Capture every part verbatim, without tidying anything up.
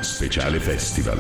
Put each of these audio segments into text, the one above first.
Speciale Festival.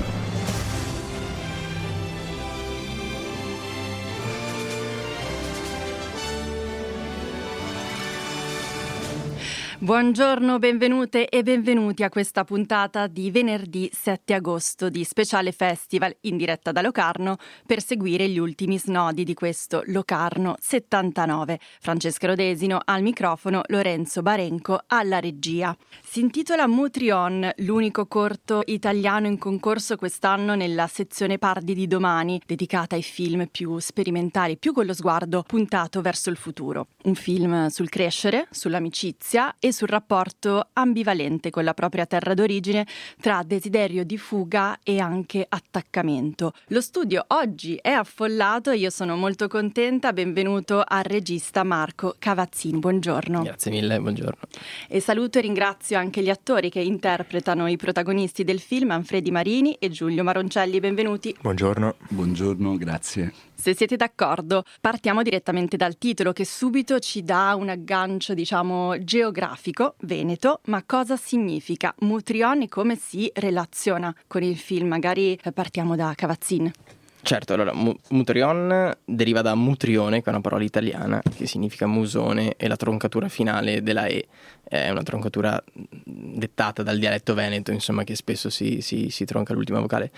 Buongiorno, benvenute e benvenuti a questa puntata di venerdì sette agosto di Speciale Festival in diretta da Locarno per seguire gli ultimi snodi di questo Locarno settantanove. Francesca Rodesino al microfono, Lorenzo Barenco alla regia. Si intitola Mutrion, l'unico corto italiano in concorso quest'anno nella sezione Pardi di Domani, dedicata ai film più sperimentali, più con lo sguardo puntato verso il futuro. Un film sul crescere, sull'amicizia e sul rapporto ambivalente con la propria terra d'origine tra desiderio di fuga e anche attaccamento. Lo studio oggi è affollato e io sono molto contenta. Benvenuto al regista Marco Cavazzin, buongiorno. Grazie mille, buongiorno. E saluto e ringrazio anche gli attori che interpretano i protagonisti del film, Manfredi Marini e Giulio Maroncelli, benvenuti. Buongiorno. Buongiorno, grazie. Se siete d'accordo, partiamo direttamente dal titolo che subito ci dà un aggancio, diciamo, geografico, Veneto, ma cosa significa Mutrion e come si relaziona con il film? Magari partiamo da Cavazzin. Certo, allora, mu- Mutrion deriva da mutrione, che è una parola italiana, che significa musone, e la troncatura finale della E è una troncatura dettata dal dialetto veneto, insomma, che spesso si, si, si tronca l'ultima vocale.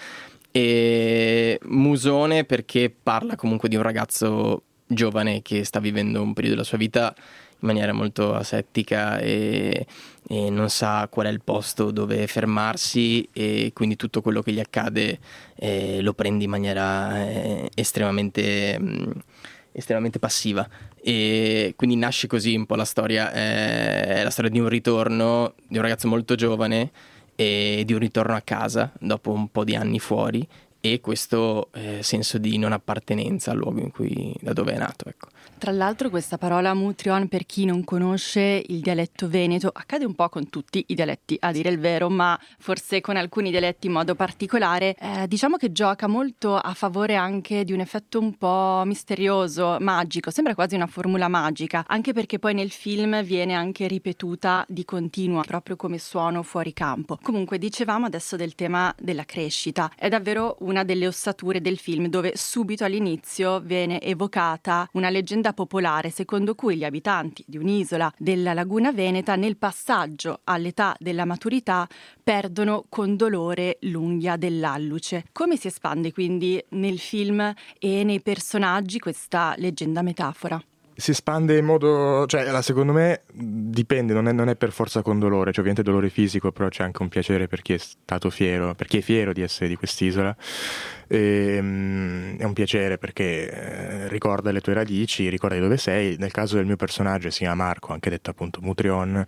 E musone perché parla comunque di un ragazzo giovane che sta vivendo un periodo della sua vita in maniera molto asettica e, e non sa qual è il posto dove fermarsi, e quindi tutto quello che gli accade eh, lo prende in maniera eh, estremamente, mh, estremamente passiva, e quindi nasce così un po' la storia. Eh, è la storia di un ritorno di un ragazzo molto giovane e di un ritorno a casa dopo un po' di anni fuori, e questo eh, senso di non appartenenza al luogo in cui, da dove è nato, ecco. Tra l'altro questa parola Mutrion, per chi non conosce il dialetto veneto, accade un po' con tutti i dialetti a dire il vero, ma forse con alcuni dialetti in modo particolare, eh, diciamo che gioca molto a favore anche di un effetto un po' misterioso, magico, sembra quasi una formula magica, anche perché poi nel film viene anche ripetuta di continuo, proprio come suono fuori campo. Comunque dicevamo adesso del tema della crescita, è davvero una delle ossature del film, dove subito all'inizio viene evocata una leggenda popolare secondo cui gli abitanti di un'isola della laguna veneta nel passaggio all'età della maturità perdono con dolore l'unghia dell'alluce. Come si espande quindi nel film e nei personaggi questa leggenda metafora? Si espande in modo, cioè secondo me dipende, non è, non è per forza con dolore, cioè ovviamente dolore fisico, però c'è anche un piacere per chi è stato fiero, per chi è fiero di essere di quest'isola, e, um, è un piacere perché eh, ricorda le tue radici, ricorda di dove sei. Nel caso del mio personaggio, si chiama Marco, anche detto appunto Mutrion,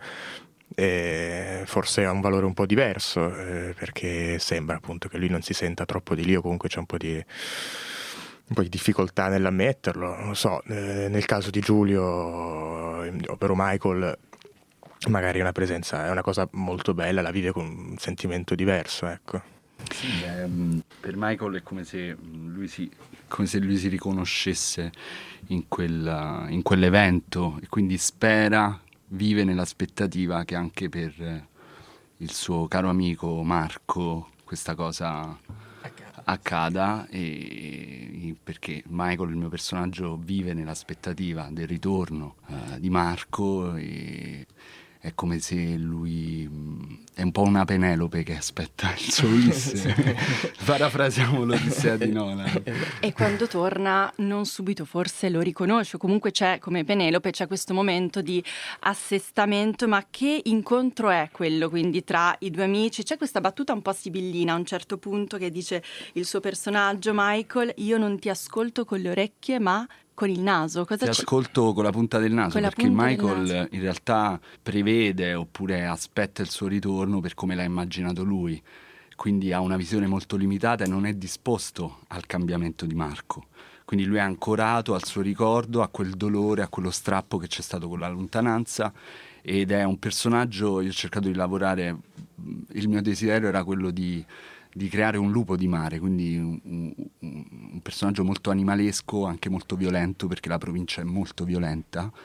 e forse ha un valore un po' diverso, eh, perché sembra appunto che lui non si senta troppo di lì, o comunque c'è un po' di un po' di difficoltà nell'ammetterlo, non lo so. Eh, nel caso di Giulio, ovvero Michael, magari è una presenza, è una cosa molto bella, la vive con un sentimento diverso, ecco. Sì, beh, per Michael è come se lui si, come se lui si riconoscesse in, quel, in quell'evento, e quindi spera, vive nell'aspettativa che anche per il suo caro amico Marco questa cosa accada, e perché Michael, il mio personaggio, vive nell'aspettativa del ritorno uh, di Marco, e è come se lui mh, è un po' una Penelope che aspetta il suo Ulisse. Parafrasiamo l'Odissea di Nolan. E quando torna non subito forse lo riconosce, comunque c'è, come Penelope, c'è questo momento di assestamento. Ma che incontro è quello quindi tra i due amici? C'è questa battuta un po' sibillina a un certo punto che dice il suo personaggio Michael: io non ti ascolto con le orecchie ma con il naso. Cosa ti ci... ascolto con la punta del naso, Con la perché punta Michael del naso. in realtà prevede oppure aspetta il suo ritorno per come l'ha immaginato lui, quindi ha una visione molto limitata e non è disposto al cambiamento di Marco. Quindi lui è ancorato al suo ricordo, a quel dolore, a quello strappo che c'è stato con la lontananza, ed è un personaggio, io ho cercato di lavorare, il mio desiderio era quello di di creare un lupo di mare, quindi un, un, un personaggio molto animalesco, anche molto violento, perché la provincia è molto violenta,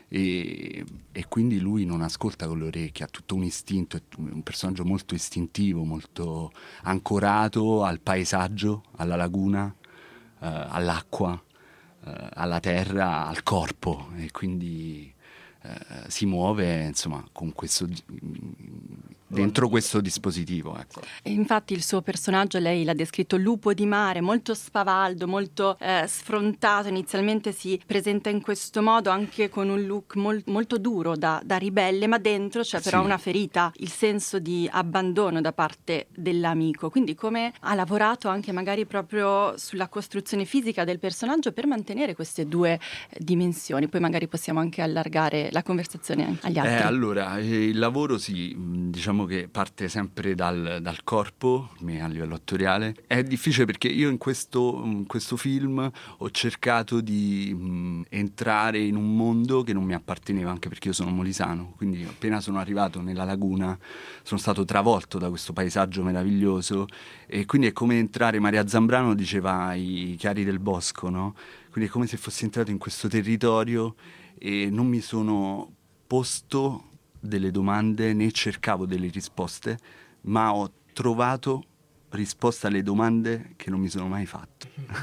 e, e quindi lui non ascolta con le orecchie, ha tutto un istinto, è un personaggio molto istintivo, molto ancorato al paesaggio, alla laguna, eh, all'acqua, eh, alla terra, al corpo, e quindi eh, si muove insomma con questo dentro questo dispositivo, ecco. E infatti il suo personaggio, lei l'ha descritto lupo di mare, molto spavaldo, molto eh, sfrontato. Inizialmente si presenta in questo modo, anche con un look mol- molto duro da, da ribelle, ma dentro c'è però Sì. una ferita, il senso di abbandono da parte dell'amico. Quindi come ha lavorato anche magari proprio sulla costruzione fisica del personaggio per mantenere queste due dimensioni. Poi magari possiamo anche allargare la conversazione agli altri. Eh, allora, eh, il lavoro sì, diciamo che parte sempre dal, dal corpo, a livello attoriale. È difficile perché io in questo, in questo film ho cercato di mh, entrare in un mondo che non mi apparteneva, anche perché io sono molisano, quindi appena sono arrivato nella laguna sono stato travolto da questo paesaggio meraviglioso, e quindi è come entrare, Maria Zambrano diceva i chiari del bosco, no? Quindi è come se fossi entrato in questo territorio e non mi sono posto delle domande né cercavo delle risposte, ma ho trovato risposta alle domande che non mi sono mai fatto.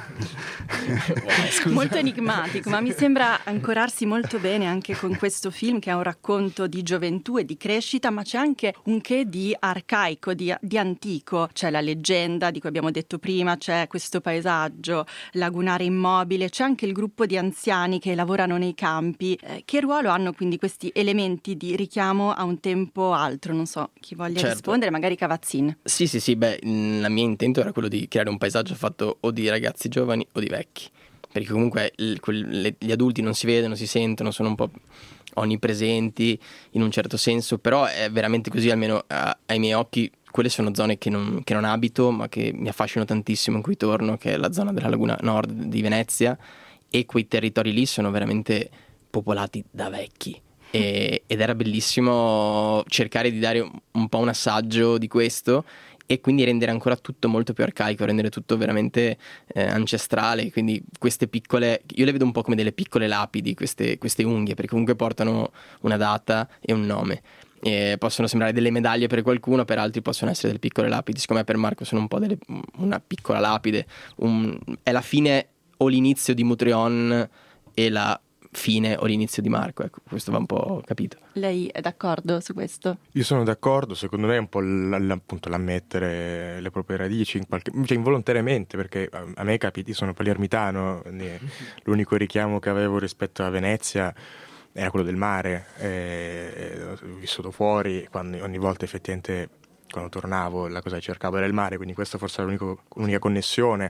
Wow, molto enigmatico, ma mi sembra ancorarsi molto bene anche con questo film, che è un racconto di gioventù e di crescita, ma c'è anche un che di arcaico, di, di antico. C'è la leggenda di cui abbiamo detto prima, c'è questo paesaggio lagunare immobile, c'è anche il gruppo di anziani che lavorano nei campi. Eh, che ruolo hanno quindi questi elementi di richiamo a un tempo altro? Non so chi voglia Certo. rispondere, magari Cavazzin. Sì, sì, sì, beh, il mio intento era quello di creare un paesaggio fatto o di ragazzi giovani o di vecchi, perché comunque il, quel, le, gli adulti non si vedono, si sentono, sono un po' onnipresenti in un certo senso, però è veramente così, almeno a, ai miei occhi. Quelle sono zone che non, che non abito, ma che mi affascinano tantissimo, in cui torno, che è la zona della laguna nord di Venezia, e quei territori lì sono veramente popolati da vecchi. E, ed era bellissimo cercare di dare un, un po' un assaggio di questo, e quindi rendere ancora tutto molto più arcaico, rendere tutto veramente eh, ancestrale. Quindi queste piccole, io le vedo un po' come delle piccole lapidi, queste, queste unghie, perché comunque portano una data e un nome. E possono sembrare delle medaglie per qualcuno, per altri possono essere delle piccole lapidi. Siccome per Marco sono un po' delle, una piccola lapide, un, è la fine o l'inizio di Moutrione e la fine o l'inizio di Marco, ecco, questo va un po' capito. Lei è d'accordo su questo? Io sono d'accordo, secondo me è un po' l- appunto l'ammettere le proprie radici, in qualche, cioè involontariamente, perché a, a me capiti, sono palermitano, l'unico richiamo che avevo rispetto a Venezia era quello del mare, e, ho vissuto fuori, quando, ogni volta effettivamente quando tornavo la cosa che cercavo era il mare, quindi questa forse era l'unico, l'unica connessione.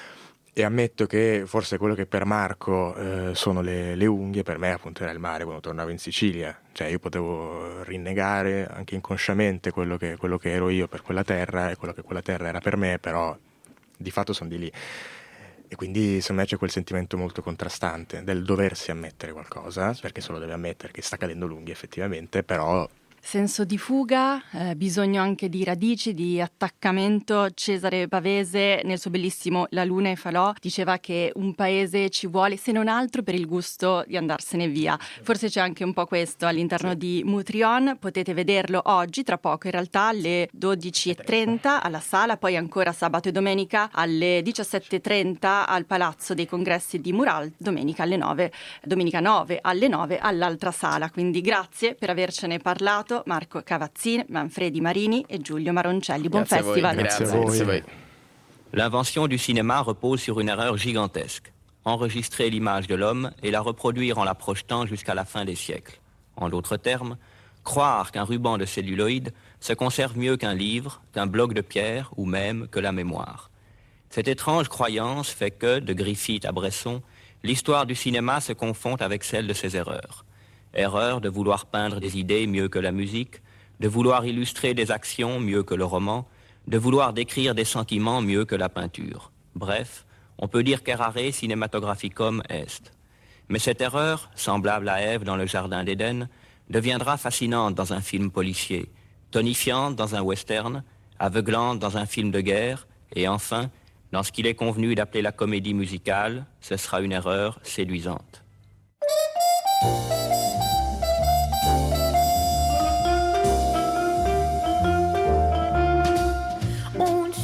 E ammetto che forse quello che per Marco eh, sono le, le unghie, per me appunto era il mare quando tornavo in Sicilia. Cioè io potevo rinnegare anche inconsciamente quello che, quello che ero io per quella terra e quello che quella terra era per me, però di fatto sono di lì. E quindi secondo me c'è quel sentimento molto contrastante del doversi ammettere qualcosa, perché se lo deve ammettere che sta cadendo l'unghia effettivamente, però... Senso di fuga, eh, bisogno anche di radici, di attaccamento. Cesare Pavese nel suo bellissimo La luna e falò diceva che un paese ci vuole se non altro per il gusto di andarsene via. Forse c'è anche un po' questo all'interno sì. di Moutrione. Potete vederlo oggi, tra poco in realtà alle dodici e trenta alla Sala, poi ancora sabato e domenica alle diciassette e trenta al Palazzo dei Congressi di Mural, domenica alle nove, domenica nove alle nove all'altra sala. Quindi grazie per avercene parlato Marco Cavazzin, Manfredi Marini et Giulio Maroncelli. Bon Grazie festival. Grazie a voi. Grazie a voi. L'invention du cinéma repose sur une erreur gigantesque. Enregistrer l'image de l'homme et la reproduire en la projetant jusqu'à la fin des siècles. En d'autres termes, croire qu'un ruban de celluloïd se conserve mieux qu'un livre, qu'un bloc de pierre ou même que la mémoire. Cette étrange croyance fait que, de Griffith à Bresson, l'histoire du cinéma se confond avec celle de ses erreurs. Erreur de vouloir peindre des idées mieux que la musique, de vouloir illustrer des actions mieux que le roman, de vouloir décrire des sentiments mieux que la peinture. Bref, on peut dire qu'errare cinematographicum est. Mais cette erreur, semblable à Ève dans le jardin d'Éden, deviendra fascinante dans un film policier, tonifiante dans un western, aveuglante dans un film de guerre, et enfin, dans ce qu'il est convenu d'appeler la comédie musicale, ce sera une erreur séduisante.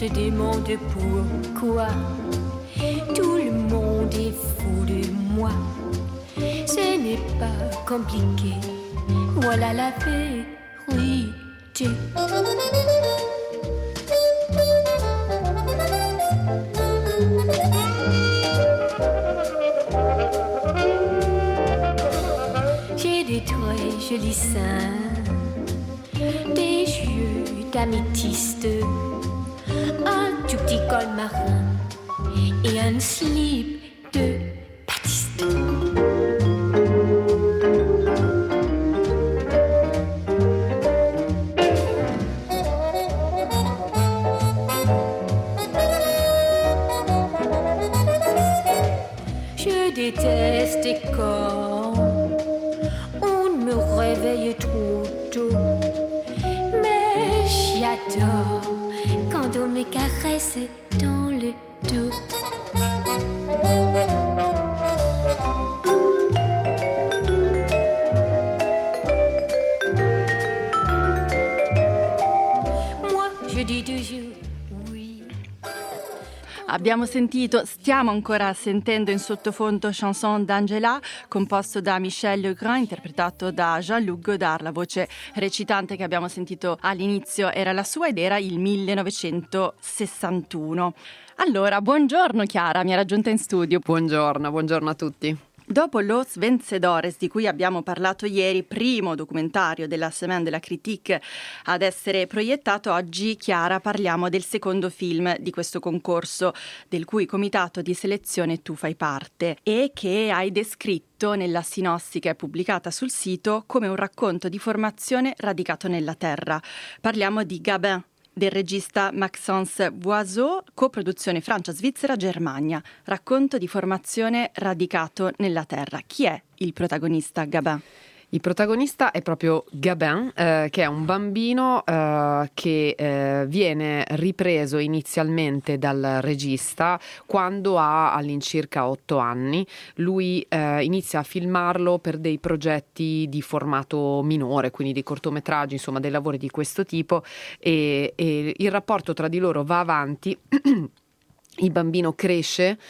me demande pourquoi tout le monde est fou de moi. Ce n'est pas compliqué, voilà la vérité. J'ai des très jolis seins, des yeux d'améthyste, un tout petit col marin et un slip de Batiste. Je déteste quand on me réveille trop tôt, mais j'adore quand on me caresse dans le dos. Moi, je dis toujours oui. Abbiamo sentito, stiamo ancora sentendo in sottofondo Chanson d'Angela, composto da Michel Legrand, interpretato da Jean-Luc Godard. La voce recitante che abbiamo sentito all'inizio era la sua ed era il millenovecentosessantuno. Allora, buongiorno Chiara, mi ha raggiunta in studio. Buongiorno, buongiorno a tutti. Dopo Los Vencedores, di cui abbiamo parlato ieri, primo documentario della Semaine de la Critique ad essere proiettato, oggi, Chiara, parliamo del secondo film di questo concorso, del cui comitato di selezione tu fai parte e che hai descritto nella sinossi che è pubblicata sul sito come un racconto di formazione radicato nella terra. Parliamo di Gabin, del regista Maxence Boiseau, coproduzione Francia-Svizzera-Germania, racconto di formazione radicato nella terra. Chi è il protagonista, Gabin? Il protagonista è proprio Gabin, eh, che è un bambino eh, che eh, viene ripreso inizialmente dal regista quando ha all'incirca otto anni. Lui eh, inizia a filmarlo per dei progetti di formato minore, quindi dei cortometraggi, insomma dei lavori di questo tipo, e, e il rapporto tra di loro va avanti. Il bambino cresce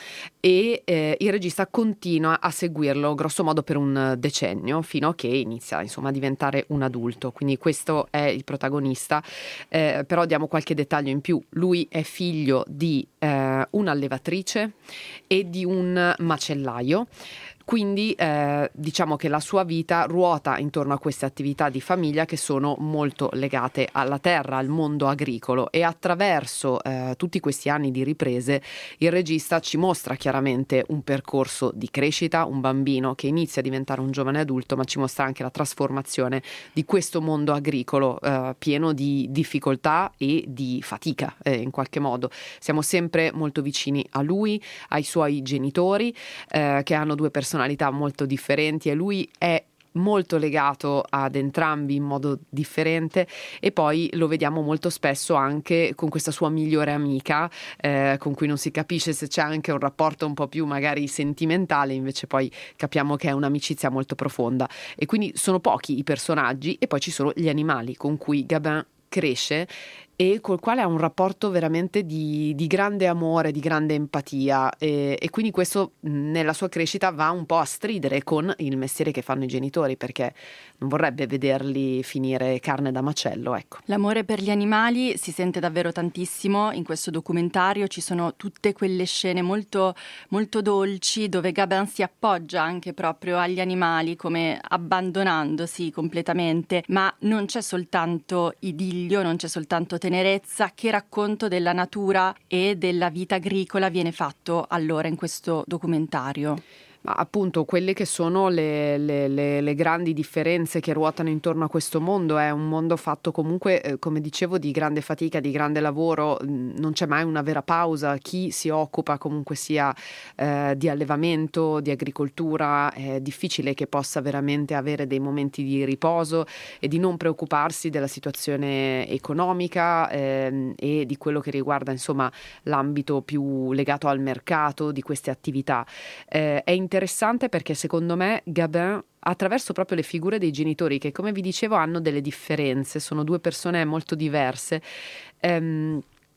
e eh, il regista continua a seguirlo grosso modo per un decennio fino a che inizia insomma a diventare un adulto, quindi questo è il protagonista, eh, però diamo qualche dettaglio in più. Lui è figlio di eh, un'allevatrice e di un macellaio. Quindi eh, diciamo che la sua vita ruota intorno a queste attività di famiglia che sono molto legate alla terra, al mondo agricolo, e attraverso eh, tutti questi anni di riprese il regista ci mostra chiaramente un percorso di crescita, un bambino che inizia a diventare un giovane adulto, ma ci mostra anche la trasformazione di questo mondo agricolo eh, pieno di difficoltà e di fatica eh, in qualche modo. Siamo sempre molto vicini a lui, ai suoi genitori eh, che hanno due personalità molto differenti, e lui è molto legato ad entrambi in modo differente, e poi lo vediamo molto spesso anche con questa sua migliore amica eh, con cui non si capisce se c'è anche un rapporto un po' più magari sentimentale, invece poi capiamo che è un'amicizia molto profonda. E quindi sono pochi i personaggi, e poi ci sono gli animali con cui Gabin cresce e col quale ha un rapporto veramente di, di grande amore, di grande empatia, e, e quindi questo nella sua crescita va un po' a stridere con il mestiere che fanno i genitori, perché non vorrebbe vederli finire carne da macello, ecco. L'amore per gli animali si sente davvero tantissimo in questo documentario. Ci sono tutte quelle scene molto, molto dolci dove Gabin si appoggia anche proprio agli animali, come abbandonandosi completamente, ma non c'è soltanto idillio, non c'è soltanto tenerezza. Che racconto della natura e della vita agricola viene fatto allora in questo documentario? Ma appunto quelle che sono le, le, le, le grandi differenze che ruotano intorno a questo mondo. È un mondo fatto comunque, eh, come dicevo, di grande fatica, di grande lavoro. Non c'è mai una vera pausa. Chi si occupa comunque sia eh, di allevamento, di agricoltura, è difficile che possa veramente avere dei momenti di riposo e di non preoccuparsi della situazione economica eh, e di quello che riguarda insomma l'ambito più legato al mercato di queste attività. Eh, è interessante perché secondo me Gabin, attraverso proprio le figure dei genitori, che come vi dicevo hanno delle differenze, sono due persone molto diverse, ehm,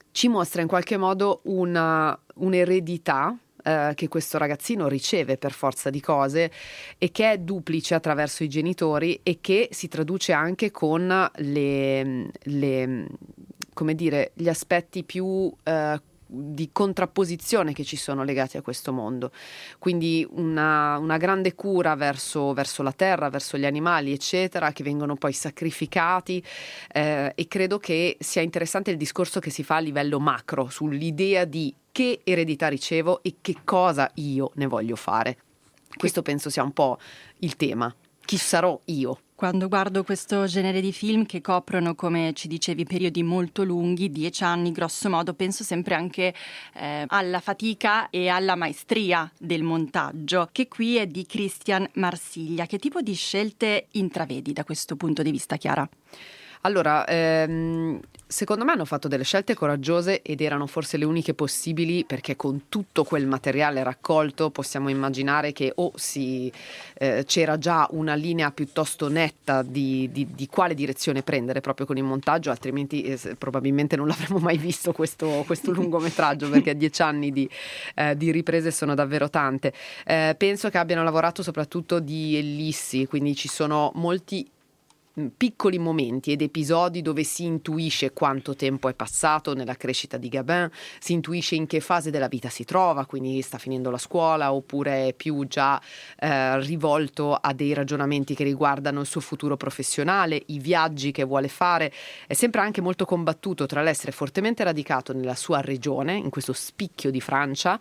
ci mostra in qualche modo una, un'eredità eh, che questo ragazzino riceve per forza di cose e che è duplice attraverso i genitori e che si traduce anche con le, le come dire, gli aspetti più eh, di contrapposizione che ci sono legati a questo mondo, quindi una, una grande cura verso, verso la terra, verso gli animali eccetera, che vengono poi sacrificati eh, e credo che sia interessante il discorso che si fa a livello macro sull'idea di che eredità ricevo e che cosa io ne voglio fare. Questo penso sia un po' il tema. Chi sarò io? Quando guardo questo genere di film che coprono, come ci dicevi, periodi molto lunghi, dieci anni grosso modo, penso sempre anche eh, alla fatica e alla maestria del montaggio, che qui è di Christian Marsiglia. Che tipo di scelte intravedi da questo punto di vista, Chiara? Allora, ehm, secondo me hanno fatto delle scelte coraggiose ed erano forse le uniche possibili, perché con tutto quel materiale raccolto possiamo immaginare che o si, eh, c'era già una linea piuttosto netta di, di, di quale direzione prendere proprio con il montaggio, altrimenti eh, probabilmente non l'avremmo mai visto questo, questo lungometraggio, perché dieci anni di, eh, di riprese sono davvero tante. Eh, penso che abbiano lavorato soprattutto di ellissi, quindi ci sono molti piccoli momenti ed episodi dove si intuisce quanto tempo è passato nella crescita di Gabin, si intuisce in che fase della vita si trova, quindi sta finendo la scuola oppure è più già eh, rivolto a dei ragionamenti che riguardano il suo futuro professionale, i viaggi che vuole fare. È sempre anche molto combattuto tra l'essere fortemente radicato nella sua regione, in questo spicchio di Francia,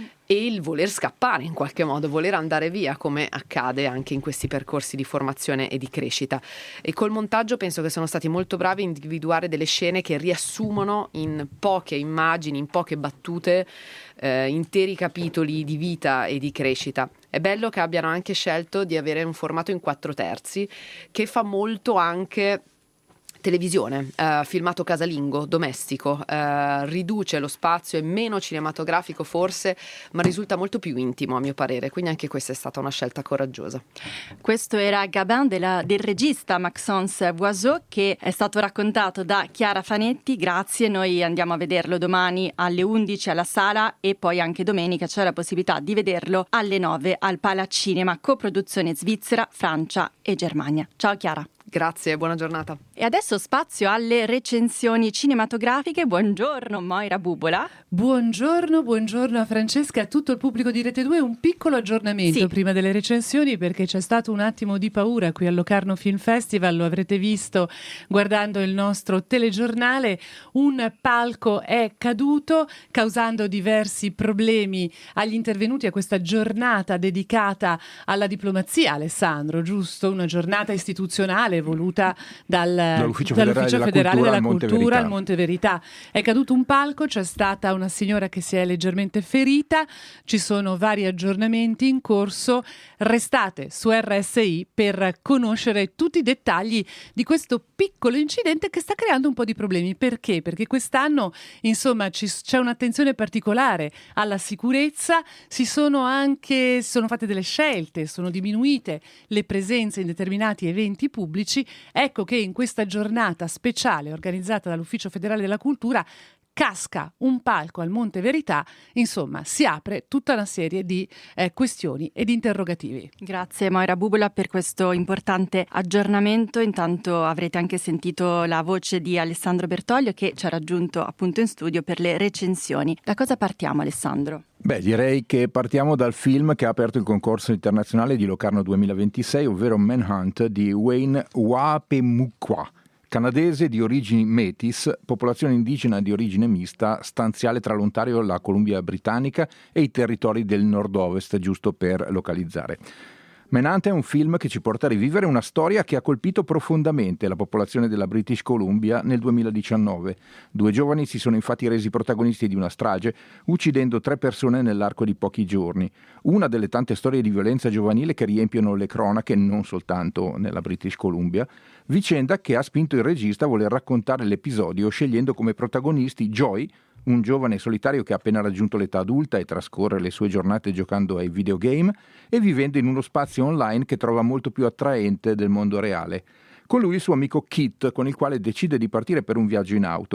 e il voler scappare in qualche modo, voler andare via, come accade anche in questi percorsi di formazione e di crescita. E col montaggio penso che sono stati molto bravi a individuare delle scene che riassumono in poche immagini, in poche battute, eh, interi capitoli di vita e di crescita. È bello che abbiano anche scelto di avere un formato in quattro terzi che fa molto anche televisione, eh, filmato casalingo, domestico, eh, riduce lo spazio, è meno cinematografico forse, ma risulta molto più intimo a mio parere, quindi anche questa è stata una scelta coraggiosa. Questo era Gabin della, del regista Maxence Voiseau, che è stato raccontato da Chiara Fanetti. Grazie, noi andiamo a vederlo domani alle undici alla Sala e poi anche domenica c'è la possibilità di vederlo alle nove al Palacinema, coproduzione Svizzera, Francia e Germania. Ciao Chiara. Grazie, buona giornata. E adesso spazio alle recensioni cinematografiche. Buongiorno Moira Bubola. Buongiorno, buongiorno a Francesca e a tutto il pubblico di Rete due. Un piccolo aggiornamento sì. prima delle recensioni, perché c'è stato un attimo di paura qui al Locarno Film Festival, lo avrete visto guardando il nostro telegiornale. Un palco è caduto causando diversi problemi agli intervenuti a questa giornata dedicata alla diplomazia, Alessandro, giusto? Una giornata istituzionale voluta dal, dall'Ufficio dall'Ufficio Federale Federale della della Cultura, Cultura al al Monte Verità. È caduto un palco, c'è stata una signora che si è leggermente ferita, ci sono vari aggiornamenti in corso. Restate su R S I per conoscere tutti i dettagli di questo piccolo incidente che sta creando un po' di problemi. Perché? Perché quest'anno, insomma, ci, c'è un'attenzione particolare alla sicurezza, si sono anche si sono fatte delle scelte, sono diminuite le presenze in determinati eventi pubblici. Ecco che in questa giornata speciale organizzata dall'Ufficio Federale della Cultura casca un palco al Monte Verità, insomma si apre tutta una serie di eh, questioni ed interrogativi. Grazie Moira Bubola per questo importante aggiornamento. Intanto avrete anche sentito la voce di Alessandro Bertoglio che ci ha raggiunto appunto in studio per le recensioni. Da cosa partiamo, Alessandro? Beh, direi che partiamo dal film che ha aperto il concorso internazionale di Locarno duemilaventisei, ovvero Manhunt di Wayne Wapemukwa, canadese di origini Métis, popolazione indigena di origine mista, stanziale tra l'Ontario, la Columbia Britannica e i territori del nord-ovest, giusto per localizzare. Manhunt è un film che ci porta a rivivere una storia che ha colpito profondamente la popolazione della British Columbia nel duemiladiciannove. Due giovani si sono infatti resi protagonisti di una strage, uccidendo tre persone nell'arco di pochi giorni. Una delle tante storie di violenza giovanile che riempiono le cronache, non soltanto nella British Columbia, vicenda che ha spinto il regista a voler raccontare l'episodio scegliendo come protagonisti Joy, un giovane solitario che ha appena raggiunto l'età adulta e trascorre le sue giornate giocando ai videogame e vivendo in uno spazio online che trova molto più attraente del mondo reale. Con lui il suo amico Kit, con il quale decide di partire per un viaggio in auto.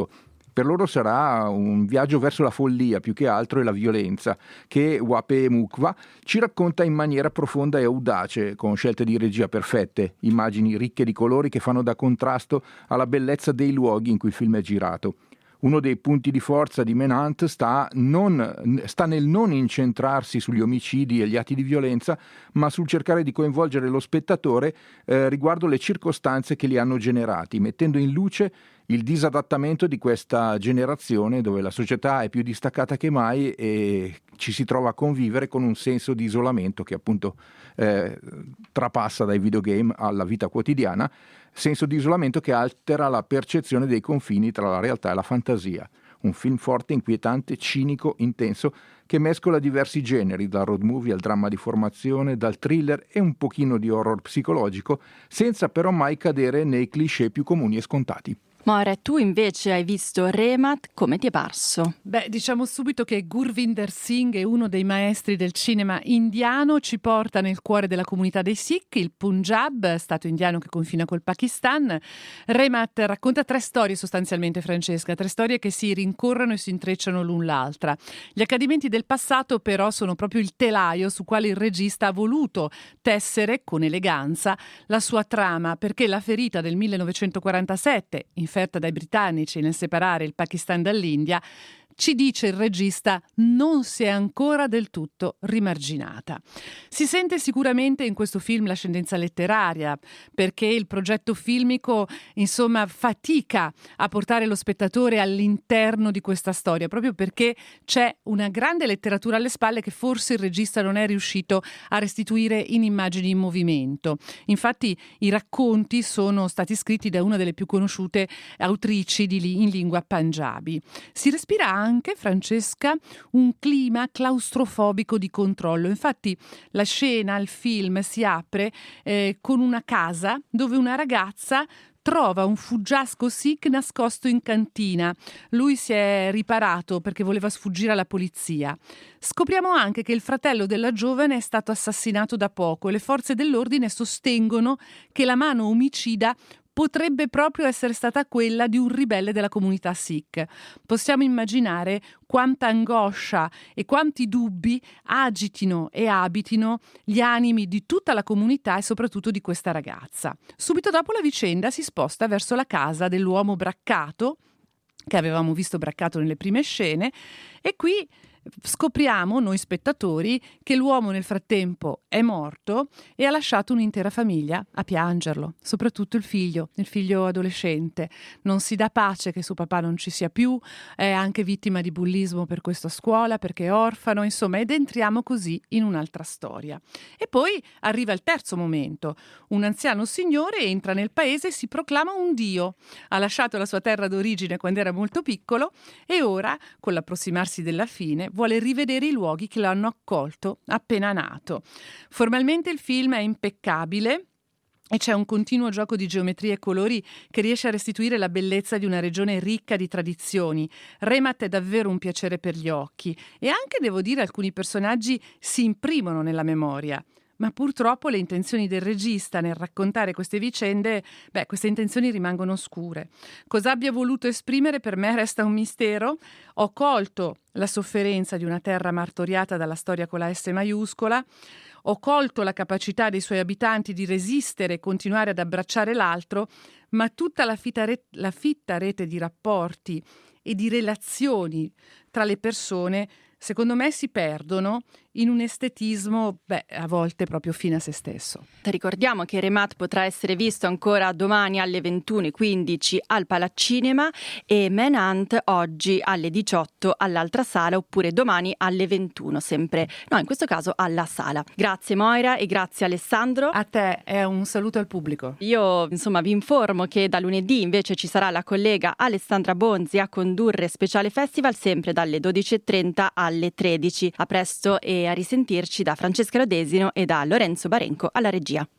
Per loro sarà un viaggio verso la follia più che altro e la violenza, che Wape Mukwa ci racconta in maniera profonda e audace, con scelte di regia perfette, immagini ricche di colori che fanno da contrasto alla bellezza dei luoghi in cui il film è girato. Uno dei punti di forza di Manhunt sta, non, sta nel non incentrarsi sugli omicidi e gli atti di violenza, ma sul cercare di coinvolgere lo spettatore eh, riguardo le circostanze che li hanno generati, mettendo in luce il disadattamento di questa generazione dove la società è più distaccata che mai e ci si trova a convivere con un senso di isolamento che appunto eh, trapassa dai videogame alla vita quotidiana, senso di isolamento che altera la percezione dei confini tra la realtà e la fantasia. Un film forte, inquietante, cinico, intenso, che mescola diversi generi, dal road movie al dramma di formazione, dal thriller e un pochino di horror psicologico, senza però mai cadere nei cliché più comuni e scontati. Moira, tu invece hai visto Remat, come ti è parso? Beh, diciamo subito che Gurvinder Singh è uno dei maestri del cinema indiano, ci porta nel cuore della comunità dei Sikh, il Punjab, stato indiano che confina col Pakistan. Remat racconta tre storie sostanzialmente, Francesca, tre storie che si rincorrono e si intrecciano l'un l'altra. Gli accadimenti del passato però sono proprio il telaio su quale il regista ha voluto tessere con eleganza la sua trama, perché la ferita del millenovecentoquarantasette, inferta dai britannici nel separare il Pakistan dall'India, ci dice il regista, non si è ancora del tutto rimarginata. Si sente sicuramente in questo film l'ascendenza letteraria, perché il progetto filmico, insomma, fatica a portare lo spettatore all'interno di questa storia, proprio perché c'è una grande letteratura alle spalle che forse il regista non è riuscito a restituire in immagini in movimento. Infatti i racconti sono stati scritti da una delle più conosciute autrici di, in lingua punjabi. Si respira anche anche, Francesca, un clima claustrofobico di controllo. Infatti la scena, il film si apre eh, con una casa dove una ragazza trova un fuggiasco Sikh nascosto in cantina. Lui si è riparato perché voleva sfuggire alla polizia. Scopriamo anche che il fratello della giovane è stato assassinato da poco e le forze dell'ordine sostengono che la mano omicida potrebbe proprio essere stata quella di un ribelle della comunità Sikh. Possiamo immaginare quanta angoscia e quanti dubbi agitino e abitino gli animi di tutta la comunità e soprattutto di questa ragazza. Subito dopo la vicenda si sposta verso la casa dell'uomo braccato, che avevamo visto braccato nelle prime scene, e qui scopriamo, noi spettatori, che l'uomo nel frattempo è morto e ha lasciato un'intera famiglia a piangerlo, soprattutto il figlio, il figlio adolescente. Non si dà pace che suo papà non ci sia più, è anche vittima di bullismo per questo a scuola, perché è orfano, insomma, ed entriamo così in un'altra storia. E poi arriva il terzo momento. Un anziano signore entra nel paese e si proclama un dio. Ha lasciato la sua terra d'origine quando era molto piccolo e ora, con l'approssimarsi della fine, vuole rivedere i luoghi che l'hanno accolto appena nato. Formalmente il film è impeccabile e c'è un continuo gioco di geometria e colori che riesce a restituire la bellezza di una regione ricca di tradizioni. Remat è davvero un piacere per gli occhi e anche, devo dire, alcuni personaggi si imprimono nella memoria. Ma purtroppo le intenzioni del regista nel raccontare queste vicende, beh, queste intenzioni rimangono oscure. Cosa abbia voluto esprimere per me resta un mistero. Ho colto la sofferenza di una terra martoriata dalla storia con la S maiuscola, ho colto la capacità dei suoi abitanti di resistere e continuare ad abbracciare l'altro, ma tutta la fitta, re- la fitta rete di rapporti e di relazioni tra le persone secondo me si perdono in un estetismo, beh, a volte proprio fine a se stesso. Ricordiamo che Remat potrà essere visto ancora domani alle ventuno e quindici al Palacinema e Manhunt oggi alle diciotto all'altra sala, oppure domani alle ventuno, sempre, no, in questo caso alla sala. Grazie Moira e grazie Alessandro. A te e un saluto al pubblico. Io insomma vi informo che da lunedì invece ci sarà la collega Alessandra Bonzi a condurre Speciale Festival, sempre dalle dodici e trenta alle tredici. A presto e a risentirci da Francesca Rodesino e da Lorenzo Barenco alla regia.